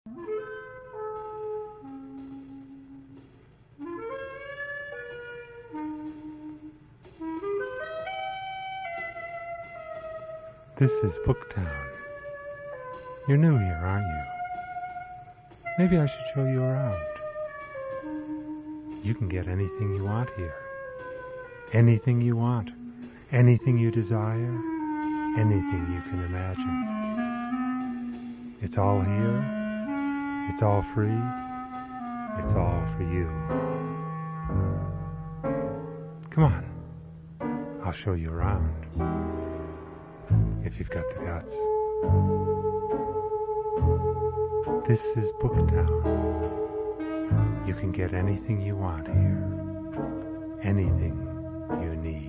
This is Booktown. You're new here, aren't you? Maybe I should show you around. You can get anything you want here. Anything you want. Anything you desire. Anything you can imagine. It's all here. It's all free. It's all for you. Come on. I'll show you around. If you've got the guts. This is Booktown. You can get anything you want here. Anything you need.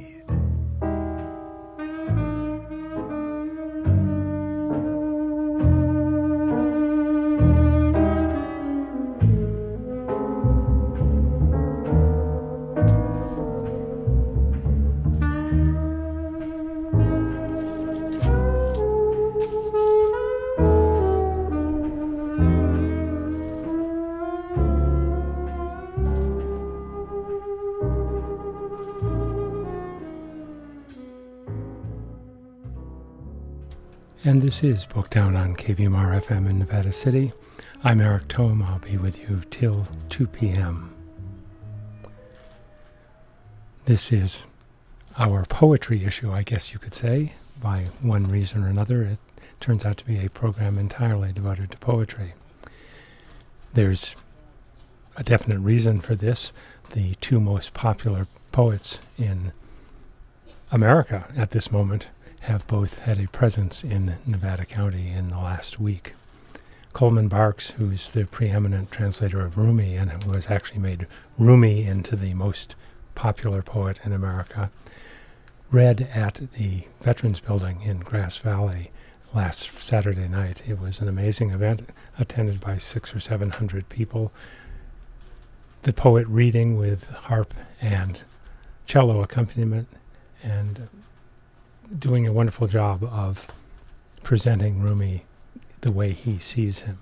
And this is Booktown on KVMR FM in Nevada City. I'm Eric Tome. I'll be with you till 2 p.m. This is our poetry issue, I guess you could say. By one reason or another, it turns out to be a program entirely devoted to poetry. There's a definite reason for this. The two most popular poets in America at this moment have both had a presence in Nevada County in the last week. Coleman Barks, who's the preeminent translator of Rumi and who has actually made Rumi into the most popular poet in America, read at the Veterans Building in Grass Valley last Saturday night. It was an amazing event attended by 600 or 700 people. The poet reading with harp and cello accompaniment and doing a wonderful job of presenting Rumi the way he sees him.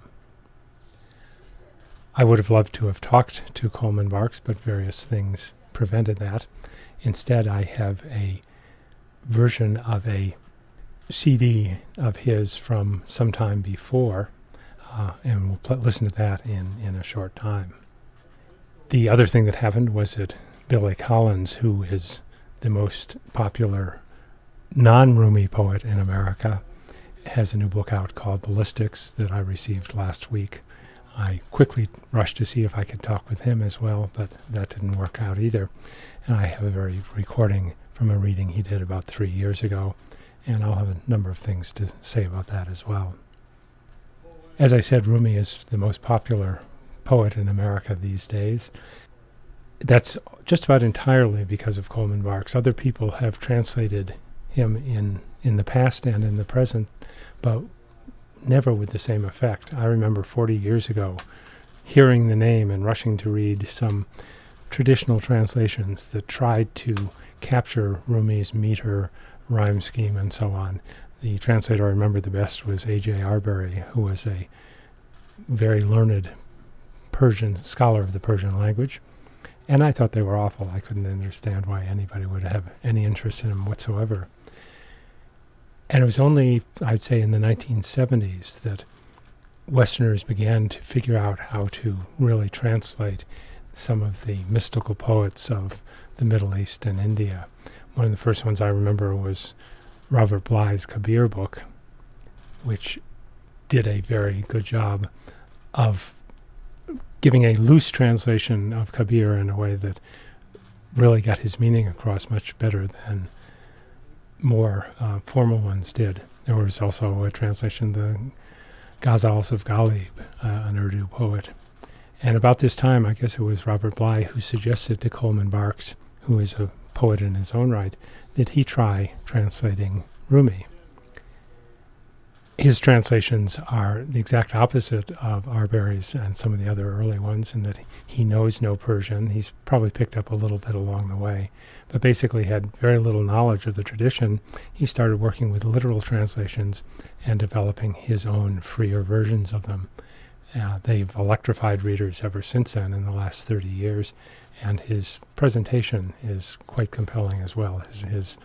I would have loved to have talked to Coleman Barks, but various things prevented that. Instead, I have a version of a CD of his from some time before, and we'll listen to that in a short time. The other thing that happened was that Billy Collins, who is the most popular non-Rumi poet in America, has a new book out called Ballistics that I received last week. I quickly rushed to see if I could talk with him as well, but that didn't work out either. And I have a very recording from a reading he did about 3 years ago, and I'll have a number of things to say about that as well. As I said, Rumi is the most popular poet in America these days. That's just about entirely because of Coleman Barks. Other people have translated him in the past and in the present, but never with the same effect. I remember 40 years ago hearing the name and rushing to read some traditional translations that tried to capture Rumi's meter, rhyme scheme, and so on. The translator I remember the best was A.J. Arbery, who was a very learned Persian scholar of the Persian language, and I thought they were awful. I couldn't understand why anybody would have any interest in them whatsoever. And it was only, I'd say, in the 1970s that Westerners began to figure out how to really translate some of the mystical poets of the Middle East and India. One of the first ones I remember was Robert Bly's Kabir book, which did a very good job of giving a loose translation of Kabir in a way that really got his meaning across much better than more formal ones did. There was also a translation, the Ghazals of Ghalib, an Urdu poet. And about this time, I guess it was Robert Bly who suggested to Coleman Barks, who is a poet in his own right, that he try translating Rumi. His translations are the exact opposite of Arbery's and some of the other early ones in that he knows no Persian. He's probably picked up a little bit along the way, but basically had very little knowledge of the tradition. He started working with literal translations and developing his own freer versions of them. They've electrified readers ever since then in the last 30 years, and his presentation is quite compelling as well. His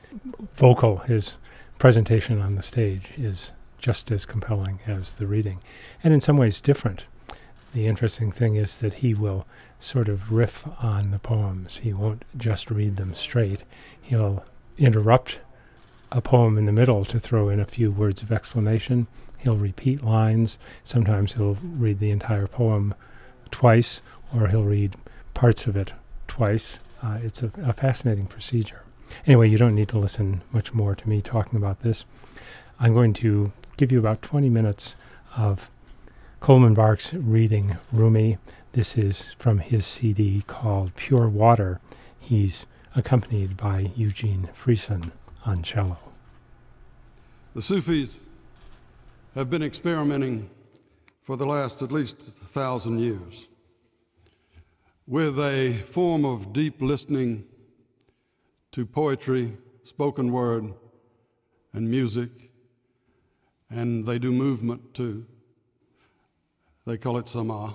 presentation on the stage is just as compelling as the reading, and in some ways different. The interesting thing is that he will sort of riff on the poems. He won't just read them straight. He'll interrupt a poem in the middle to throw in a few words of explanation. He'll repeat lines. Sometimes he'll read the entire poem twice, or he'll read parts of it twice. It's a fascinating procedure. Anyway, you don't need to listen much more to me talking about this. I'm going to give you about 20 minutes of Coleman Barks reading Rumi. This is from his CD called Pure Water. He's accompanied by Eugene Friesen on cello. The Sufis have been experimenting for the last at least 1,000 years with a form of deep listening to poetry, spoken word, and music, and they do movement too. They call it sama.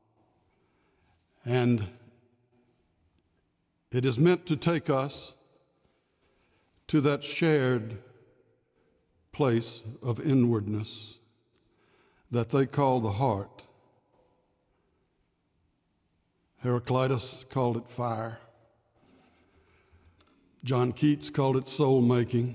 And it is meant to take us to that shared place of inwardness that they call the heart. Heraclitus called it fire. John Keats called it soul-making.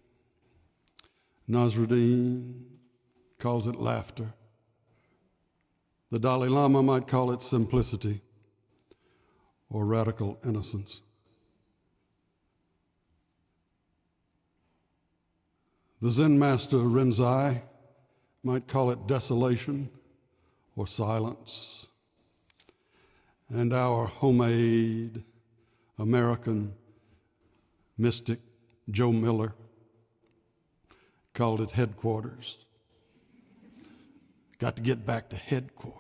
Nasruddin calls it laughter. The Dalai Lama might call it simplicity or radical innocence. The Zen master Rinzai might call it desolation or silence. And our homemade American mystic Joe Miller called it headquarters. Got to get back to headquarters,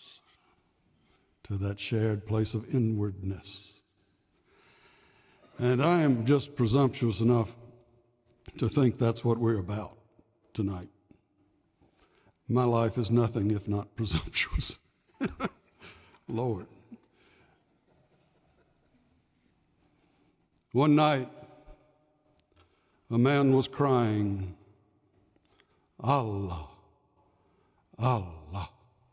to that shared place of inwardness. And I am just presumptuous enough to think that's what we're about tonight. My life is nothing if not presumptuous. Lord. One night, a man was crying, Allah, Allah.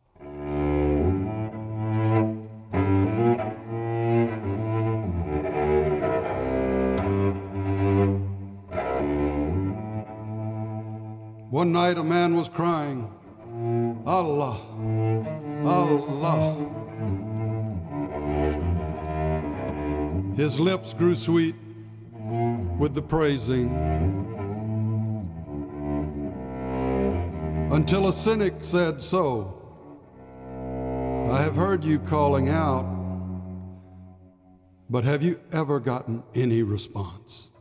One night a man was crying, Allah, Allah. His lips grew sweet with the praising, until a cynic said, so, I have heard you calling out, but have you ever gotten any response?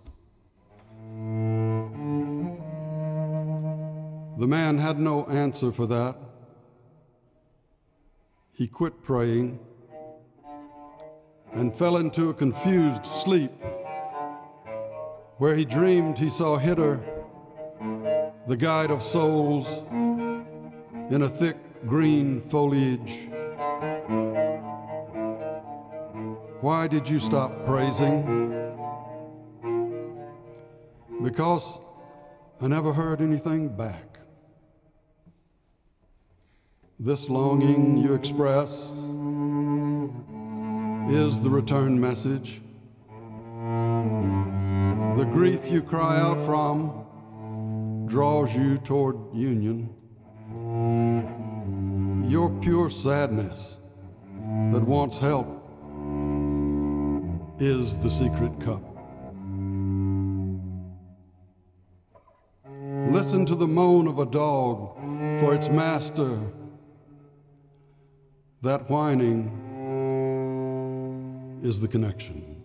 The man had no answer for that. He quit praying and fell into a confused sleep where he dreamed he saw Hitter, the guide of souls, in a thick green foliage. Why did you stop praising? Because I never heard anything back. This longing you express is the return message. The grief you cry out from draws you toward union. Your pure sadness that wants help is the secret cup. Listen to the moan of a dog for its master. That whining is the connection.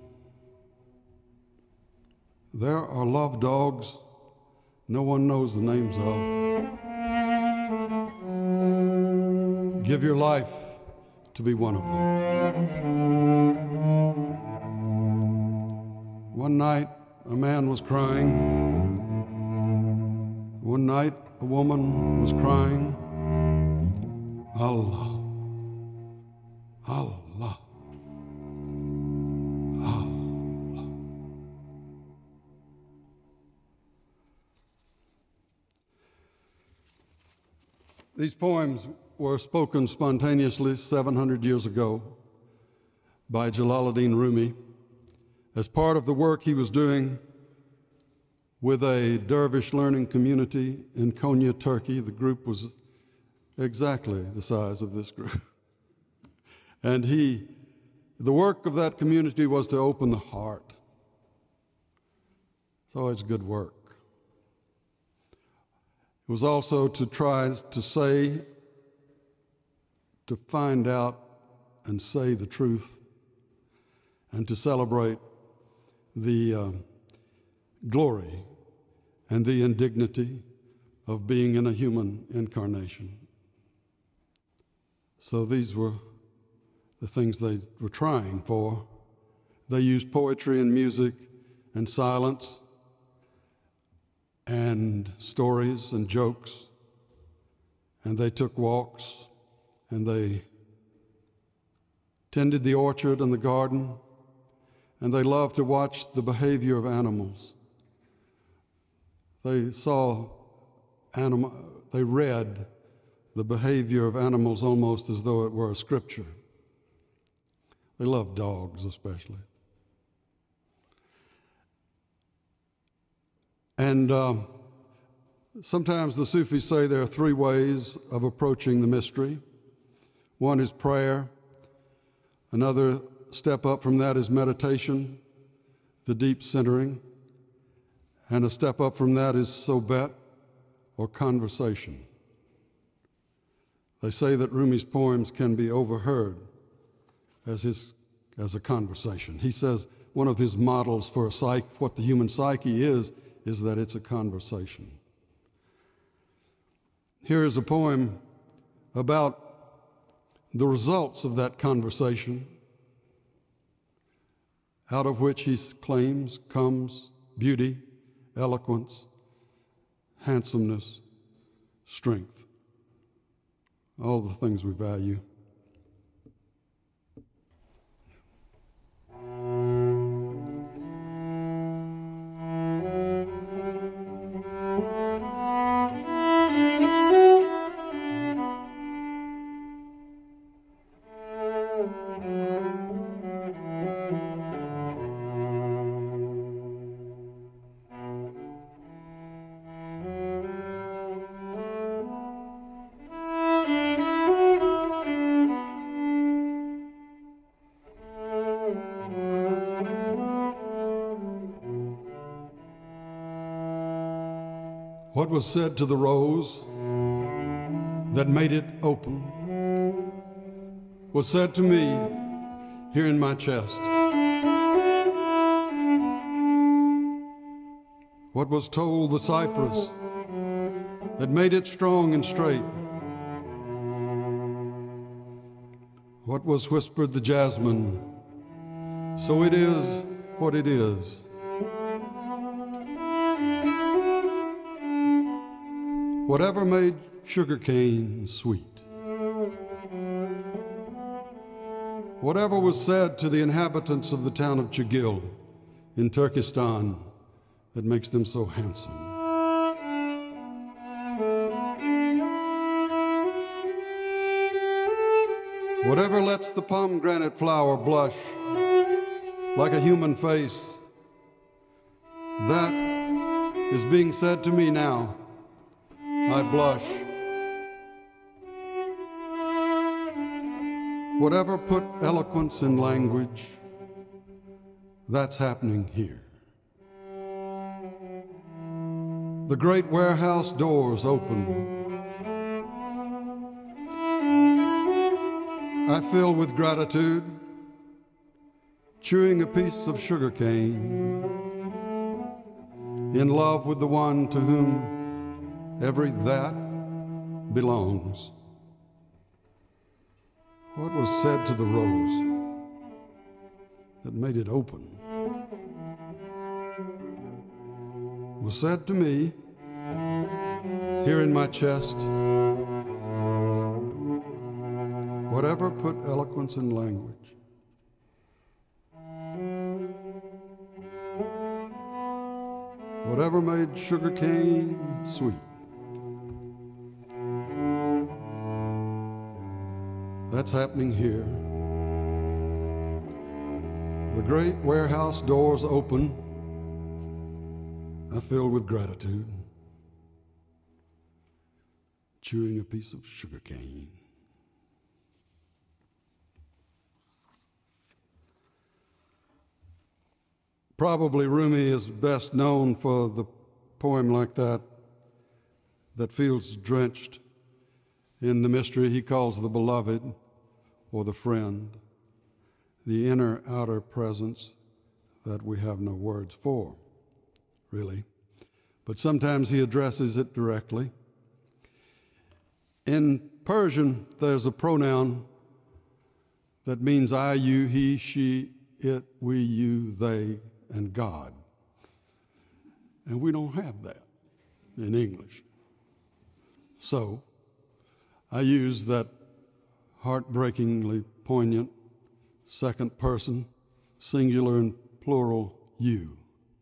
There are love dogs no one knows the names of. Give your life to be one of them. One night, a man was crying. One night, a woman was crying. Allah, Allah, Allah. These poems were spoken spontaneously 700 years ago by Jalaluddin Rumi as part of the work he was doing with a dervish learning community in Konya, Turkey. The group was exactly the size of this group. And the work of that community was to open the heart. So it's good work. It was also to try to find out and say the truth, and to celebrate the glory and the indignity of being in a human incarnation. So these were the things they were trying for. They used poetry and music and silence and stories and jokes, and they took walks, and they tended the orchard and the garden, and they loved to watch the behavior of animals. They read the behavior of animals almost as though it were a scripture. They loved dogs especially. And sometimes the Sufis say there are three ways of approaching the mystery. One is prayer. Another step up from that is meditation, the deep centering. And a step up from that is sohbet, or conversation. They say that Rumi's poems can be overheard as a conversation. He says one of his models for what the human psyche is that it's a conversation. Here is a poem about the results of that conversation, out of which he claims comes beauty, eloquence, handsomeness, strength, all the things we value. What was said to the rose that made it open was said to me here in my chest. What was told the cypress that made it strong and straight? What was whispered the jasmine? So it is what it is. Whatever made sugarcane sweet. Whatever was said to the inhabitants of the town of Chigil in Turkestan that makes them so handsome. Whatever lets the pomegranate flower blush like a human face, that is being said to me now. I blush. Whatever put eloquence in language, that's happening here. The great warehouse doors open. I fill with gratitude, chewing a piece of sugar cane, in love with the one to whom every that belongs. What was said to the rose that made it open was said to me here in my chest. whatever put eloquence in language. Whatever made sugar cane sweet. That's happening here. The great warehouse doors open. I fill with gratitude, chewing a piece of sugar cane. Probably Rumi is best known for the poem like that feels drenched in the mystery he calls the beloved or the friend, the inner-outer presence that we have no words for, really. But sometimes he addresses it directly. In Persian, there's a pronoun that means I, you, he, she, it, we, you, they, and God. And we don't have that in English. So I use that heartbreakingly poignant second person, singular and plural, you.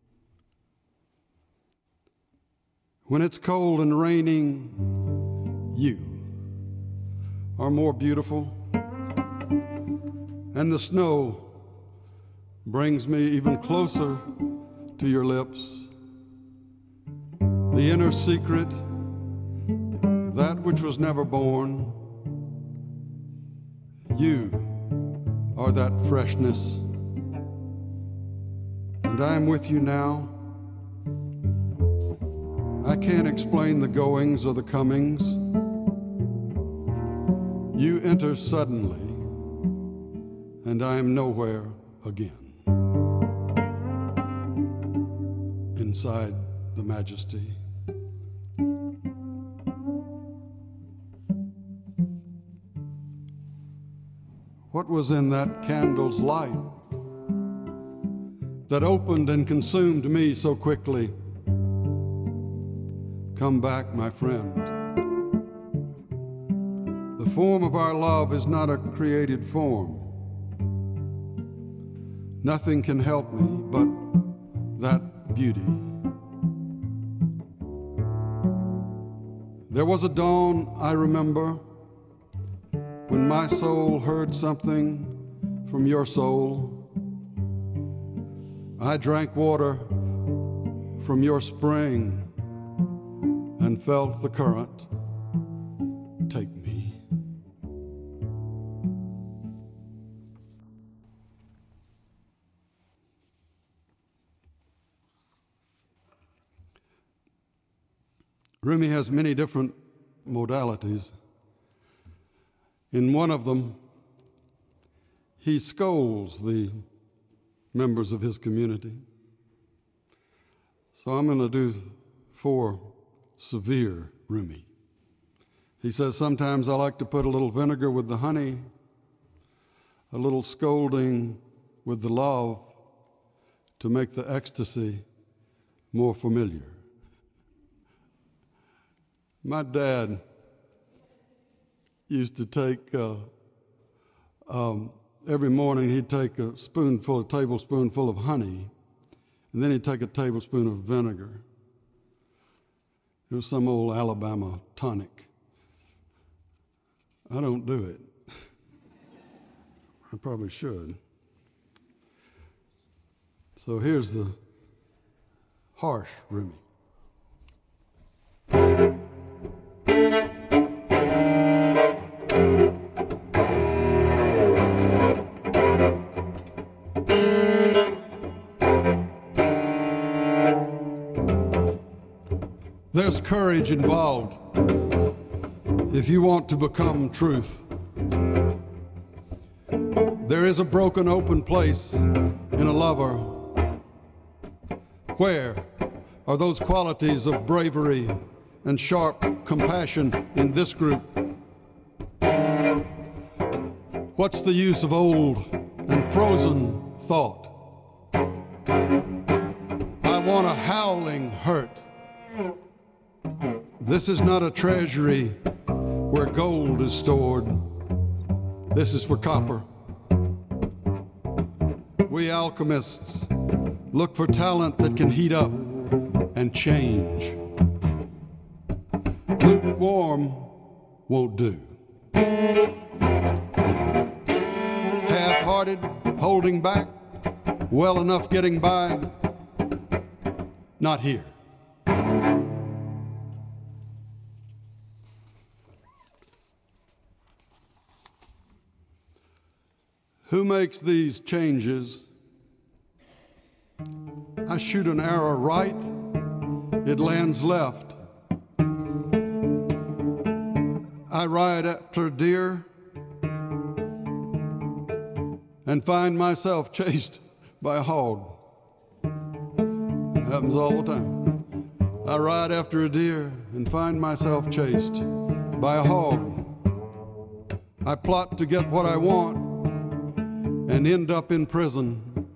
When it's cold and raining, you are more beautiful, and the snow brings me even closer to your lips. The inner secret, that which was never born, you are that freshness, and I am with you now. I can't explain the goings or the comings. You enter suddenly, and I am nowhere again. Inside the majesty. What was in that candle's light that opened and consumed me so quickly? Come back, my friend. The form of our love is not a created form. Nothing can help me but that beauty. There was a dawn, I remember, when my soul heard something from your soul. I drank water from your spring and felt the current take me. Rumi has many different modalities. In one of them, he scolds the members of his community. So I'm going to do 4 severe Rumi. He says, sometimes I like to put a little vinegar with the honey, a little scolding with the love to make the ecstasy more familiar. My dad used to take, every morning he'd take a tablespoonful of honey, and then he'd take a tablespoon of vinegar. It was some old Alabama tonic. I don't do it. I probably should. So here's the harsh Rumi. There's courage involved if you want to become truth. There is a broken open place in a lover. Where are those qualities of bravery and sharp compassion in this group? What's the use of old and frozen thought? I want a howling hurt. This is not a treasury where gold is stored. This is for copper. We alchemists look for talent that can heat up and change. Lukewarm won't do. Half-hearted, holding back, well enough getting by, not here. Who makes these changes? I shoot an arrow right, it lands left. I ride after a deer and find myself chased by a hog. It happens all the time. I ride after a deer and find myself chased by a hog. I plot to get what I want and end up in prison.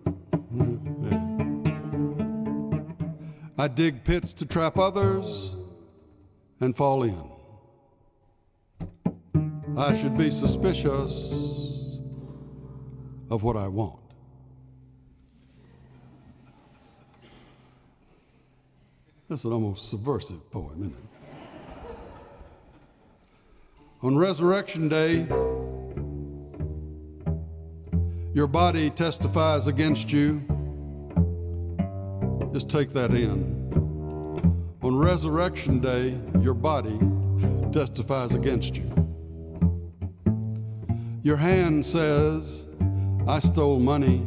I dig pits to trap others and fall in. I should be suspicious of what I want. That's an almost subversive poem, isn't it? On Resurrection Day, your body testifies against you. Just take that in. On Resurrection Day, your body testifies against you. Your hand says, I stole money.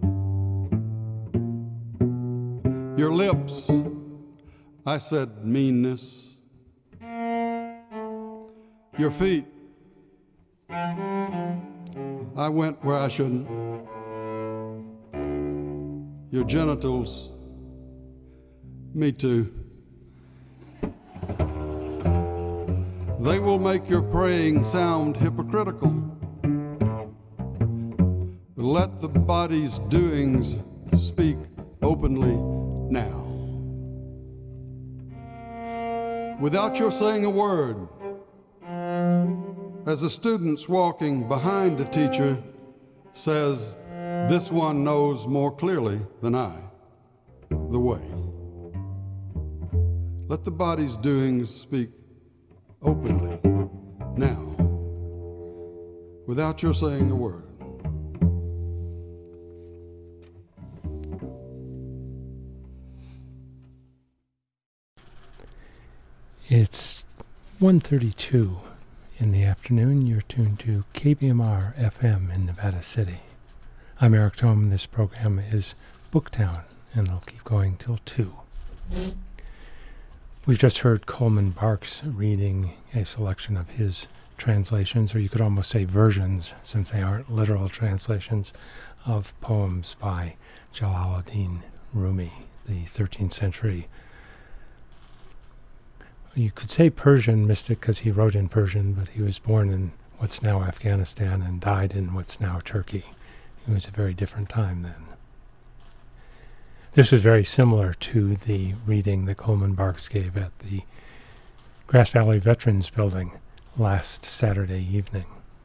Your lips, I said meanness. Your feet, I went where I shouldn't. Your genitals, me too. They will make your praying sound hypocritical. Let the body's doings speak openly now. Without your saying a word, as the students walking behind the teacher says, this one knows more clearly than I the way. Let the body's doings speak openly now, without your saying a word. It's 1:32 in the afternoon. You're tuned to KBMR FM in Nevada City. I'm Eric Thome. This program is Booktown, and it'll keep going till 2. We've just heard Coleman Barks reading a selection of his translations, or you could almost say versions, since they aren't literal translations, of poems by Jalaluddin Rumi, the 13th century. You could say Persian mystic because he wrote in Persian, but he was born in what's now Afghanistan and died in what's now Turkey. It was a very different time then. This was very similar to the reading that Coleman Barks gave at the Grass Valley Veterans Building last Saturday evening.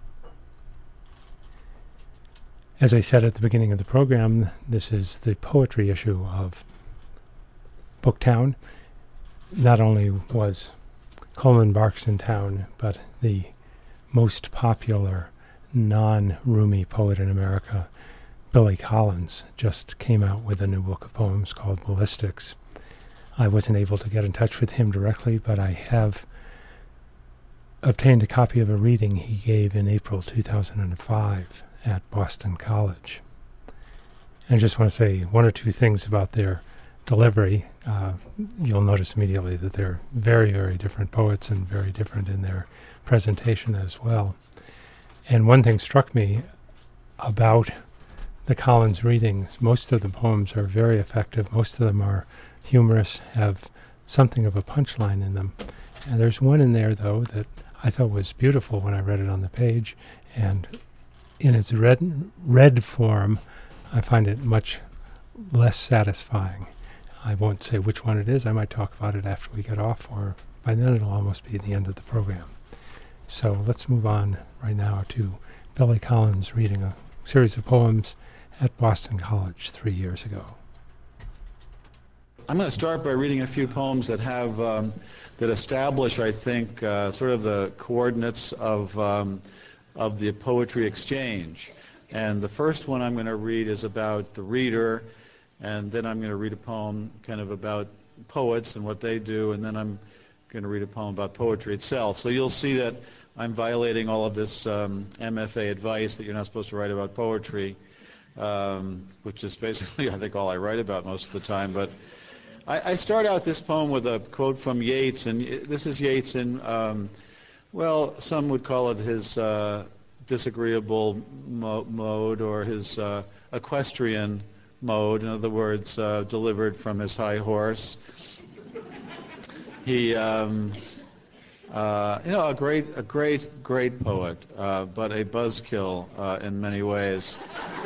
As I said at the beginning of the program, this is the poetry issue of Booktown. Not only was Coleman Barks in town, but the most popular non-Rumi poet in America, Billy Collins, just came out with a new book of poems called Ballistics. I wasn't able to get in touch with him directly, but I have obtained a copy of a reading he gave in April 2005 at Boston College. And I just want to say one or two things about their delivery. You'll notice immediately that they're very, very different poets and very different in their presentation as well. And one thing struck me about the Collins readings. Most of the poems are very effective. Most of them are humorous, have something of a punchline in them. And there's one in there, though, that I thought was beautiful when I read it on the page. And in its read form, I find it much less satisfying. I won't say which one it is. I might talk about it after we get off, or by then it'll almost be the end of the program. So let's move on right now to Billy Collins reading a series of poems at Boston College 3 years ago. I'm going to start by reading a few poems that have that establish, I think, sort of the coordinates of the poetry exchange. And the first one I'm going to read is about the reader, and then I'm going to read a poem kind of about poets and what they do, and then I'm going to read a poem about poetry itself. So you'll see that I'm violating all of this MFA advice that you're not supposed to write about poetry, which is basically, I think, all I write about most of the time. But I start out this poem with a quote from Yeats, and this is Yeats in, well, some would call it his disagreeable mode or his equestrian mode, in other words, delivered from his high horse. He, a great poet, but a buzzkill in many ways.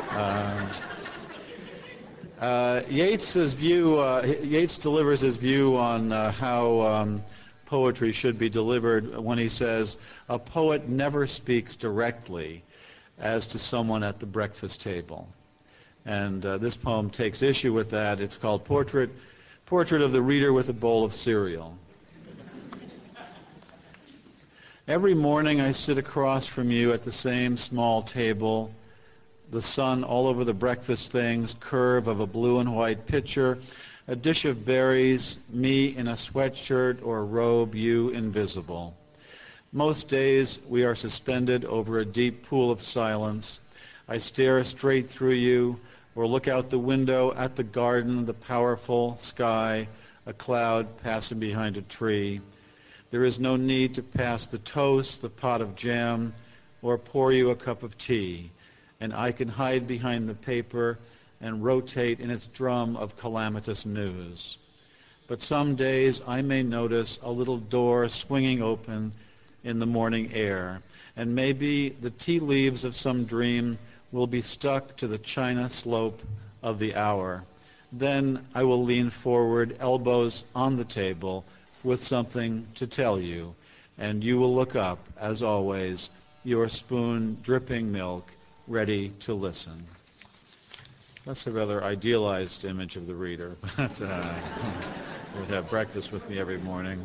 Yeats delivers his view on how poetry should be delivered when he says, "A poet never speaks directly as to someone at the breakfast table." And this poem takes issue with that. It's called Portrait of the Reader with a Bowl of Cereal. Every morning I sit across from you at the same small table, the sun all over the breakfast things, curve of a blue and white pitcher, a dish of berries, me in a sweatshirt or robe, you invisible. Most days we are suspended over a deep pool of silence. I stare straight through you or look out the window at the garden, the powerful sky, a cloud passing behind a tree. There is no need to pass the toast, the pot of jam, or pour you a cup of tea, and I can hide behind the paper and rotate in its drum of calamitous news. But some days I may notice a little door swinging open in the morning air, and maybe the tea leaves of some dream will be stuck to the china slope of the hour. Then I will lean forward, elbows on the table, with something to tell you, and you will look up, as always, your spoon dripping milk, ready to listen. That's a rather idealized image of the reader, but would have breakfast with me every morning.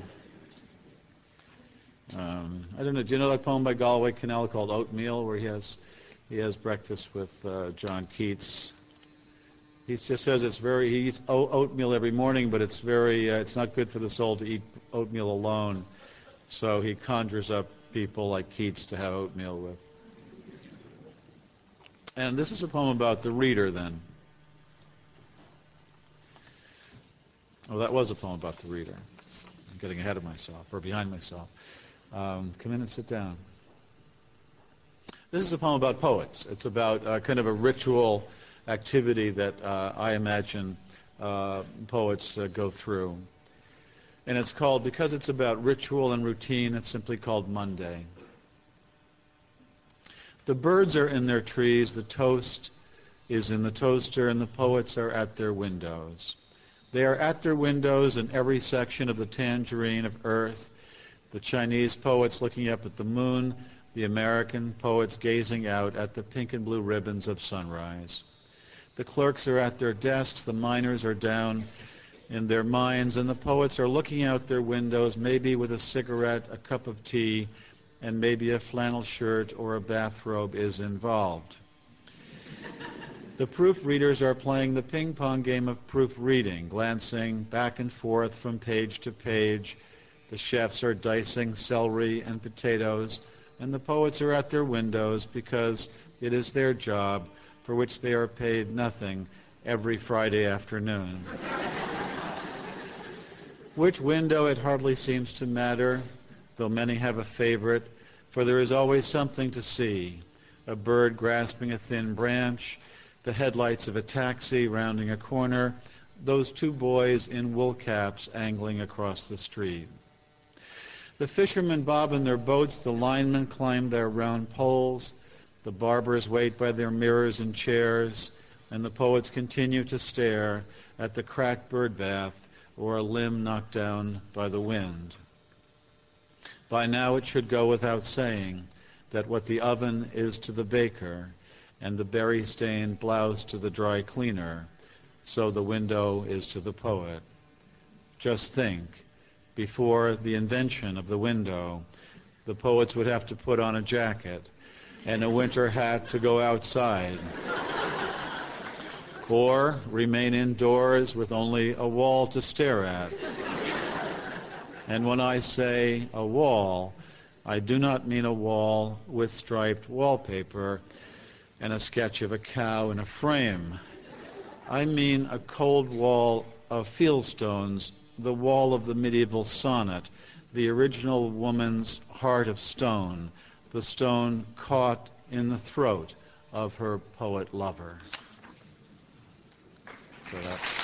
I don't know. Do you know that poem by Galway Kinnell called Oatmeal, where he has breakfast with John Keats? He just says he eats oatmeal every morning, but it's not good for the soul to eat oatmeal alone. So he conjures up people like Keats to have oatmeal with. And this is a poem about the reader, then. Oh, that was a poem about the reader. I'm getting ahead of myself, or behind myself. Come in and sit down. This is a poem about poets. It's about kind of a ritual activity that I imagine poets go through. And it's called, because it's about ritual and routine, it's simply called Monday. The birds are in their trees, the toast is in the toaster, and the poets are at their windows. They are at their windows in every section of the tangerine of earth, the Chinese poets looking up at the moon, the American poets gazing out at the pink and blue ribbons of sunrise. The clerks are at their desks, the miners are down in their mines, and the poets are looking out their windows, maybe with a cigarette, a cup of tea, and maybe a flannel shirt or a bathrobe is involved. The proofreaders are playing the ping-pong game of proofreading, glancing back and forth from page to page. The chefs are dicing celery and potatoes, and the poets are at their windows because it is their job, for which they are paid nothing, every Friday afternoon. Which window, it hardly seems to matter, though many have a favorite, for there is always something to see. A bird grasping a thin branch, the headlights of a taxi rounding a corner, those two boys in wool caps angling across the street. The fishermen bob in their boats, the linemen climb their round poles, the barbers wait by their mirrors and chairs, and the poets continue to stare at the cracked bird bath or a limb knocked down by the wind. By now it should go without saying, that what the oven is to the baker, and the berry-stained blouse to the dry cleaner, so the window is to the poet. Just think, before the invention of the window, the poets would have to put on a jacket and a winter hat to go outside, or remain indoors with only a wall to stare at. And when I say a wall, I do not mean a wall with striped wallpaper and a sketch of a cow in a frame. I mean a cold wall of fieldstones, the wall of the medieval sonnet, the original woman's heart of stone, the stone caught in the throat of her poet lover. So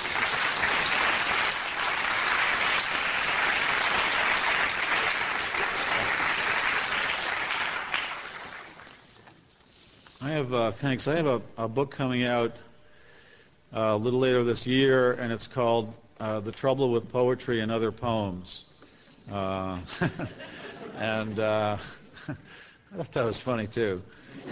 I have a book coming out a little later this year, and it's called The Trouble with Poetry and Other Poems. And I thought that was funny, too.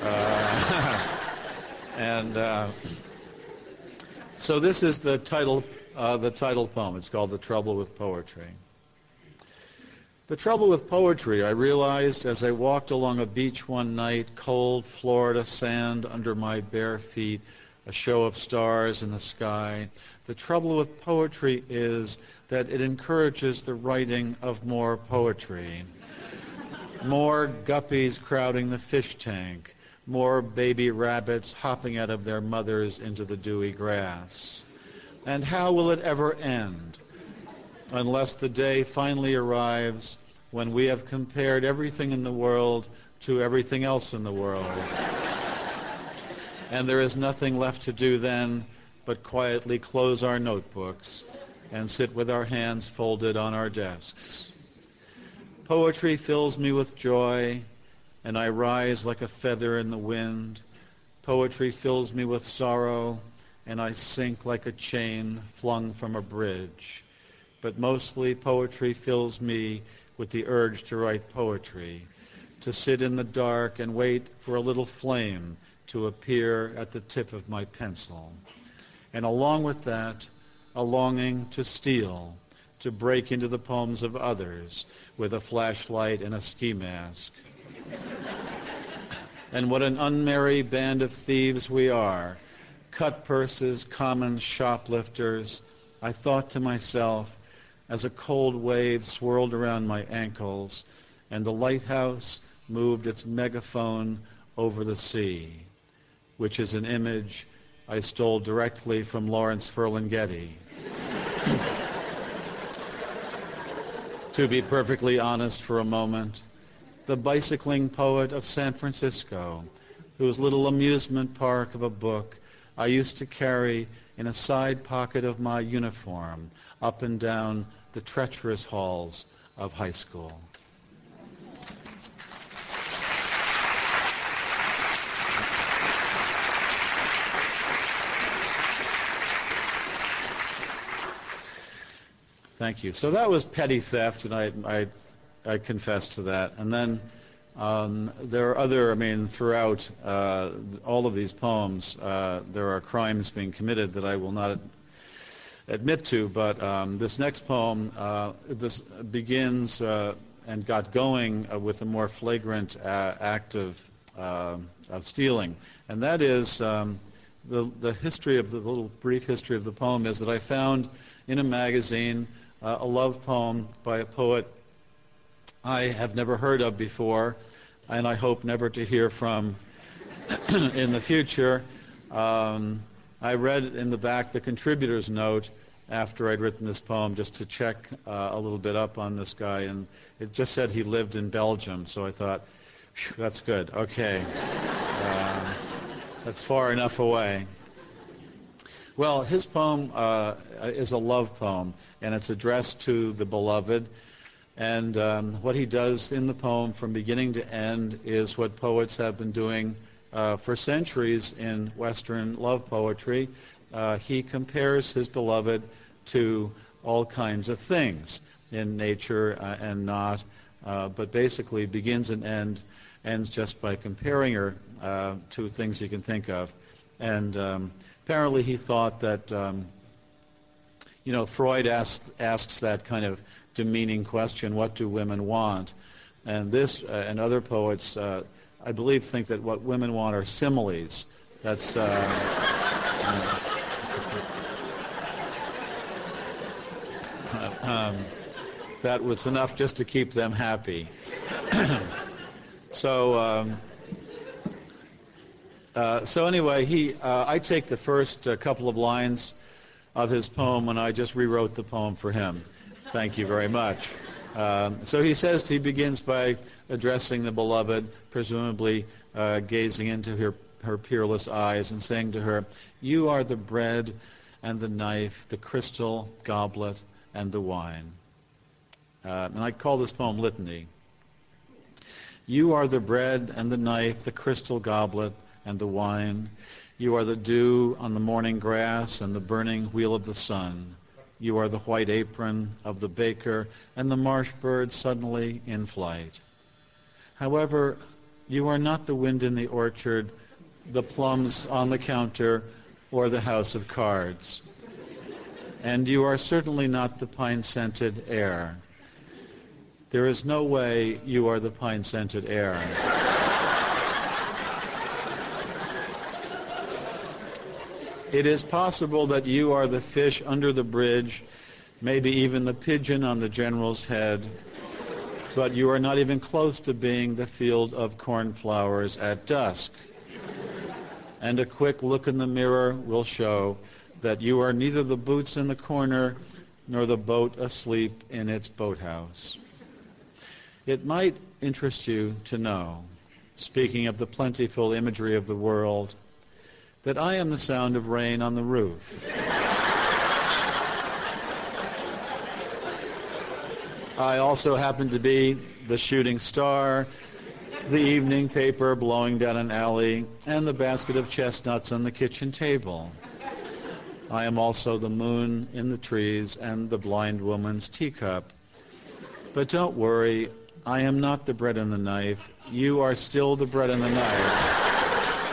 So this is the title poem. It's called The Trouble with Poetry. The trouble with poetry, I realized as I walked along a beach one night, cold Florida sand under my bare feet, a show of stars in the sky. The trouble with poetry is that it encourages the writing of more poetry. More guppies crowding the fish tank. More baby rabbits hopping out of their mothers into the dewy grass. And how will it ever end? Unless the day finally arrives when we have compared everything in the world to everything else in the world. And there is nothing left to do then but quietly close our notebooks and sit with our hands folded on our desks. Poetry fills me with joy, and I rise like a feather in the wind. Poetry fills me with sorrow, and I sink like a chain flung from a bridge. But mostly poetry fills me with the urge to write poetry, to sit in the dark and wait for a little flame to appear at the tip of my pencil. And along with that, a longing to steal, to break into the poems of others with a flashlight and a ski mask. And what an unmerry band of thieves we are, cut purses, common shoplifters. I thought to myself, as a cold wave swirled around my ankles, and the lighthouse moved its megaphone over the sea, which is an image I stole directly from Lawrence Ferlinghetti. To be perfectly honest for a moment, the bicycling poet of San Francisco, whose little amusement park of a book I used to carry in a side pocket of my uniform up and down the treacherous halls of high school. Thank you. So that was petty theft, and I confess to that. And then there are other, throughout all of these poems, there are crimes being committed that I will not admit to, but this next poem, this begins and got going with a more flagrant act of stealing. And that is the history of the little brief history of the poem is that I found in a magazine a love poem by a poet I have never heard of before, and I hope never to hear from in the future. I read in the back the contributor's note after I'd written this poem just to check a little bit up on this guy, and it just said he lived in Belgium, so I thought, that's good, okay. That's far enough away. Well, his poem is a love poem, and it's addressed to the beloved. And what he does in the poem from beginning to end is what poets have been doing for centuries in Western love poetry. He compares his beloved to all kinds of things in nature and not, but basically begins and ends just by comparing her to things he can think of. And apparently he thought that, Freud asks that kind of demeaning question, what do women want? And this and other poets, I believe, think that what women want are similes. That's... that was enough just to keep them happy. So anyway, I take the first couple of lines of his poem and I just rewrote the poem for him. Thank you very much. So he begins by addressing the beloved, presumably gazing into her peerless eyes and saying to her, "You are the bread and the knife, the crystal goblet and the wine." And I call this poem Litany. You are the bread and the knife, the crystal goblet and the wine. You are the dew on the morning grass and the burning wheel of the sun. You are the white apron of the baker and the marsh bird suddenly in flight. However, you are not the wind in the orchard, the plums on the counter, or the house of cards. And you are certainly not the pine-scented air. There is no way you are the pine-scented air. It is possible that you are the fish under the bridge, maybe even the pigeon on the general's head, but you are not even close to being the field of cornflowers at dusk. And a quick look in the mirror will show that you are neither the boots in the corner nor the boat asleep in its boathouse. It might interest you to know, speaking of the plentiful imagery of the world, that I am the sound of rain on the roof. I also happen to be the shooting star, the evening paper blowing down an alley, and the basket of chestnuts on the kitchen table. I am also the moon in the trees and the blind woman's teacup. But don't worry, I am not the bread and the knife. You are still the bread and the knife.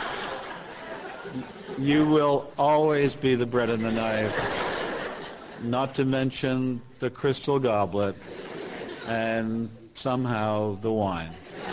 You will always be the bread and the knife, not to mention the crystal goblet and somehow the wine.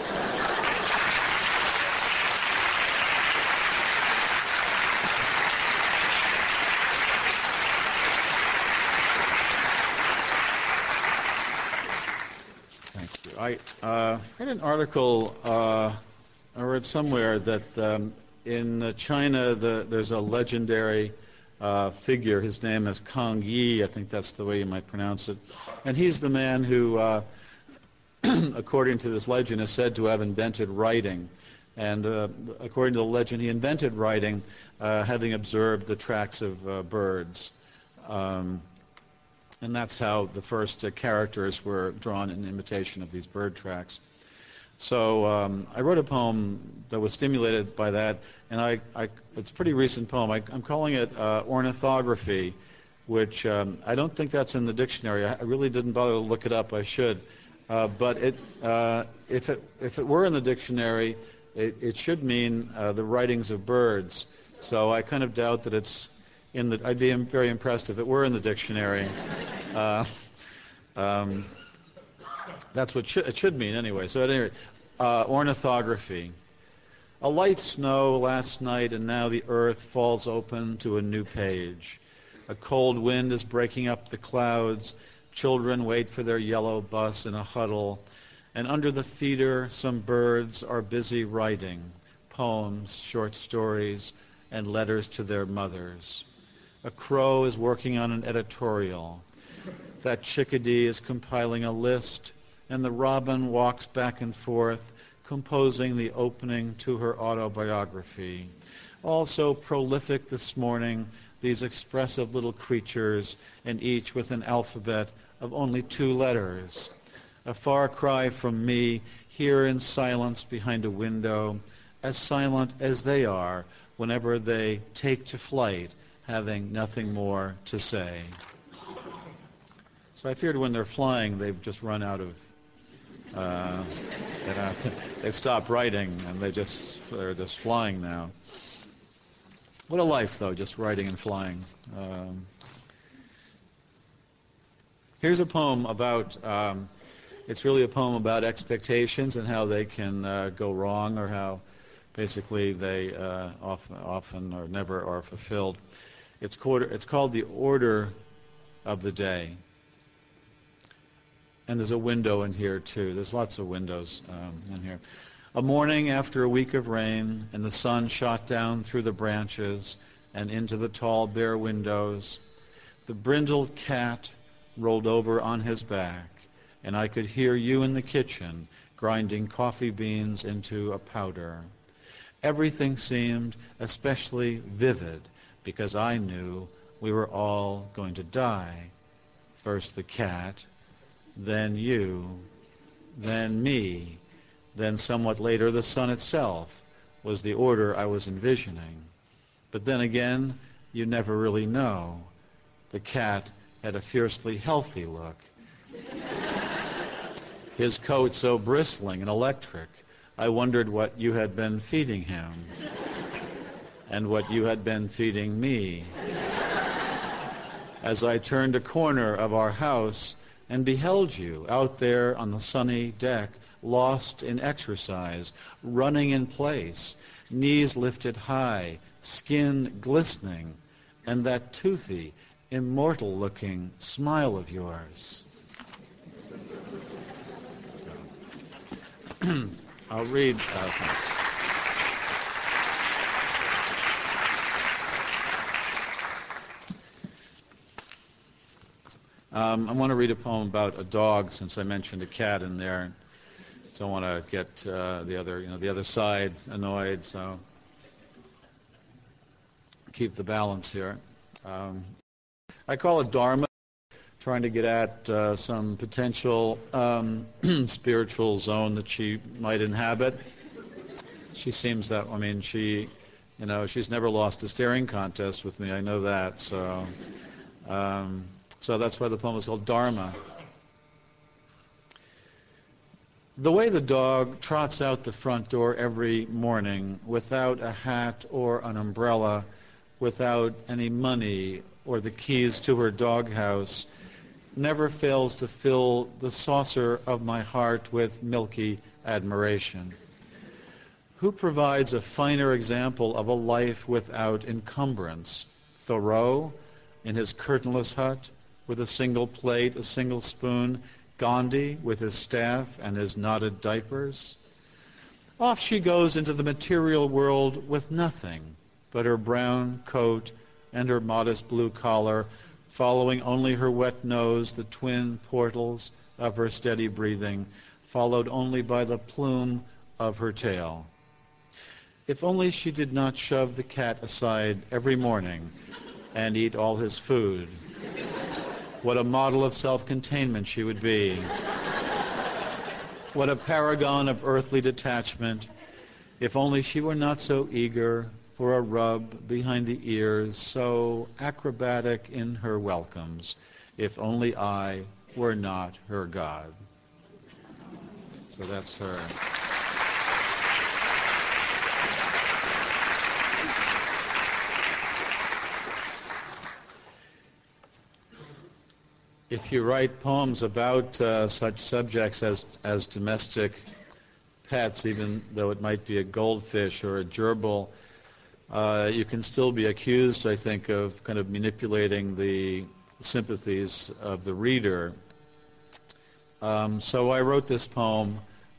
I read an article, I read somewhere that in China there's a legendary figure. His name is Kang Yi, I think that's the way you might pronounce it. And he's the man who, according to this legend, is said to have invented writing. And according to the legend, he invented writing having observed the tracks of birds. And that's how the first characters were drawn in imitation of these bird tracks. So I wrote a poem that was stimulated by that, and it's a pretty recent poem. I'm calling it Ornithography, which I don't think that's in the dictionary. I really didn't bother to look it up. I should. But if it were in the dictionary, it should mean the writings of birds. So I kind of doubt that it's in the. I'd be very impressed if it were in the dictionary. That's what it should mean anyway. So at any rate, ornithography. A light snow last night, and now the earth falls open to a new page. A cold wind is breaking up the clouds. Children wait for their yellow bus in a huddle. And under the feeder, some birds are busy writing poems, short stories, and letters to their mothers. A crow is working on an editorial. That chickadee is compiling a list, and the robin walks back and forth, composing the opening to her autobiography. Also prolific this morning, these expressive little creatures, and each with an alphabet of only 2 letters. A far cry from me, here in silence behind a window, as silent as they are whenever they take to flight, having nothing more to say. So I feared when they're flying, they've just run out of They've stopped writing, and they're just flying now. What a life, though, just writing and flying. Here's a poem about, it's really a poem about expectations and how they can go wrong, or how basically they often or never are fulfilled. It's called The Order of the Day. And there's a window in here, too. There's lots of windows in here. A morning after a week of rain, and the sun shot down through the branches and into the tall, bare windows. The brindled cat rolled over on his back, and I could hear you in the kitchen grinding coffee beans into a powder. Everything seemed especially vivid because I knew we were all going to die. First the cat, then you, then me, then somewhat later the sun itself was the order I was envisioning. But then again, you never really know. The cat had a fiercely healthy look. His coat so bristling and electric, I wondered what you had been feeding him and what you had been feeding me. As I turned a corner of our house and beheld you out there on the sunny deck, lost in exercise, running in place, knees lifted high, skin glistening, and that toothy, immortal-looking smile of yours. I'll read. I want to read a poem about a dog, since I mentioned a cat in there. Don't want to get the other side annoyed, so keep the balance here. I call it Dharma, trying to get at some potential spiritual zone that she might inhabit. She seems that, she's never lost a staring contest with me, I know that, so that's why the poem is called Dharma. The way the dog trots out the front door every morning without a hat or an umbrella, without any money or the keys to her doghouse, never fails to fill the saucer of my heart with milky admiration. Who provides a finer example of a life without encumbrance? Thoreau, in his curtainless hut, with a single plate, a single spoon, Gandhi with his staff and his knotted diapers. Off she goes into the material world with nothing but her brown coat and her modest blue collar, following only her wet nose, the twin portals of her steady breathing, followed only by the plume of her tail. If only she did not shove the cat aside every morning and eat all his food. What a model of self-containment she would be. What a paragon of earthly detachment. If only she were not so eager for a rub behind the ears, so acrobatic in her welcomes. If only I were not her God. So that's her. If you write poems about such subjects as domestic pets, even though it might be a goldfish or a gerbil, you can still be accused, I think, of kind of manipulating the sympathies of the reader. So I wrote this poem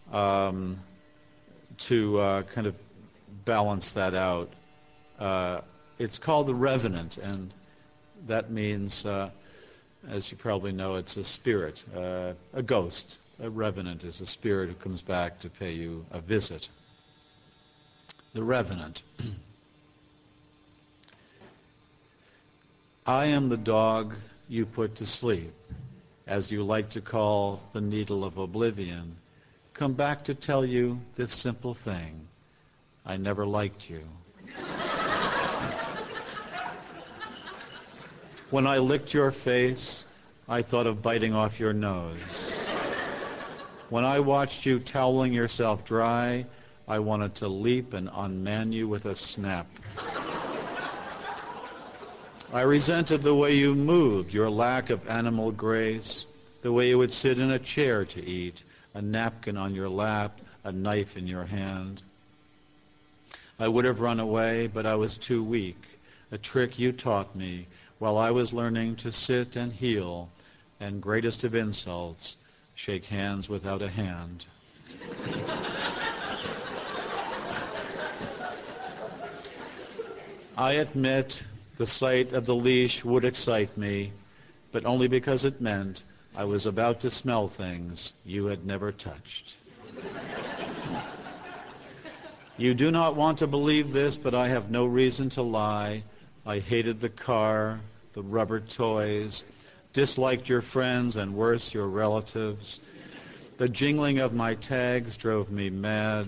to kind of balance that out. It's called The Revenant, and that means, as you probably know, it's a spirit, a ghost. A revenant is a spirit who comes back to pay you a visit. The Revenant. I am the dog you put to sleep, as you like to call the needle of oblivion. Come back to tell you this simple thing. I never liked you. When I licked your face, I thought of biting off your nose. When I watched you toweling yourself dry, I wanted to leap and unman you with a snap. I resented the way you moved, your lack of animal grace, the way you would sit in a chair to eat, a napkin on your lap, a knife in your hand. I would have run away, but I was too weak, a trick you taught me while I was learning to sit and heal, and greatest of insults, shake hands without a hand. I admit the sight of the leash would excite me, but only because it meant I was about to smell things you had never touched. You do not want to believe this, but I have no reason to lie. I hated the car, the rubber toys, disliked your friends, and worse, your relatives. The jingling of my tags drove me mad.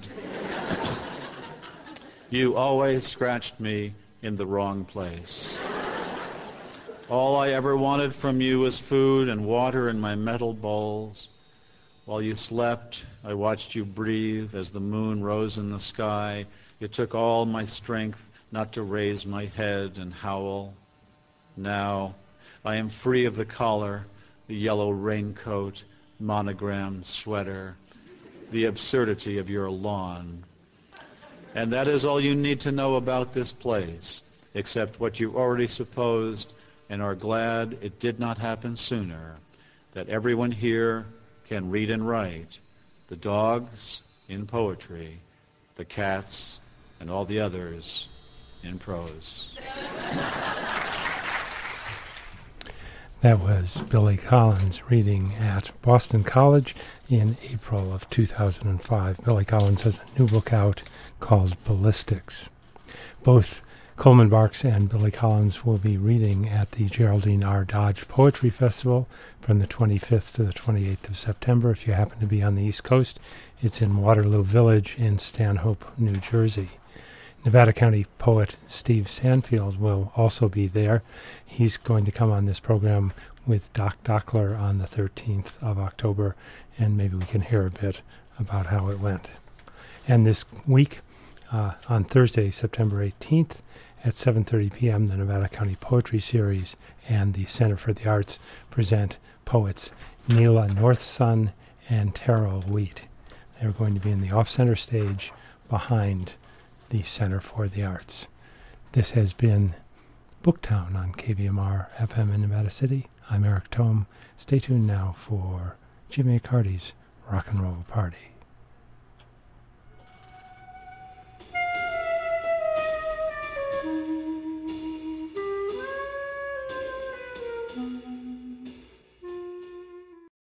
You always scratched me in the wrong place. All I ever wanted from you was food and water in my metal bowls. While you slept, I watched you breathe as the moon rose in the sky. It took all my strength not to raise my head and howl. Now, I am free of the collar, the yellow raincoat, monogrammed sweater, the absurdity of your lawn. And that is all you need to know about this place, except what you already supposed and are glad it did not happen sooner, that everyone here can read and write, the dogs in poetry, the cats and all the others in prose. That was Billy Collins reading at Boston College in April of 2005. Billy Collins has a new book out called Ballistics. Both Coleman Barks and Billy Collins will be reading at the Geraldine R. Dodge Poetry Festival from the 25th to the 28th of September. If you happen to be on the East Coast, it's in Waterloo Village in Stanhope, New Jersey. Nevada County poet Steve Sanfield will also be there. He's going to come on this program with Doc Dockler on the 13th of October, and maybe we can hear a bit about how it went. And this week, on Thursday, September 18th, at 7:30 p.m., the Nevada County Poetry Series and the Center for the Arts present poets Neela Northsun and Terrell Wheat. They're going to be in the off-center stage behind the Center for the Arts. This has been Booktown on KVMR FM in Nevada City. I'm Eric Tome. Stay tuned now for Jimmy Accardi's Rock and Roll Party.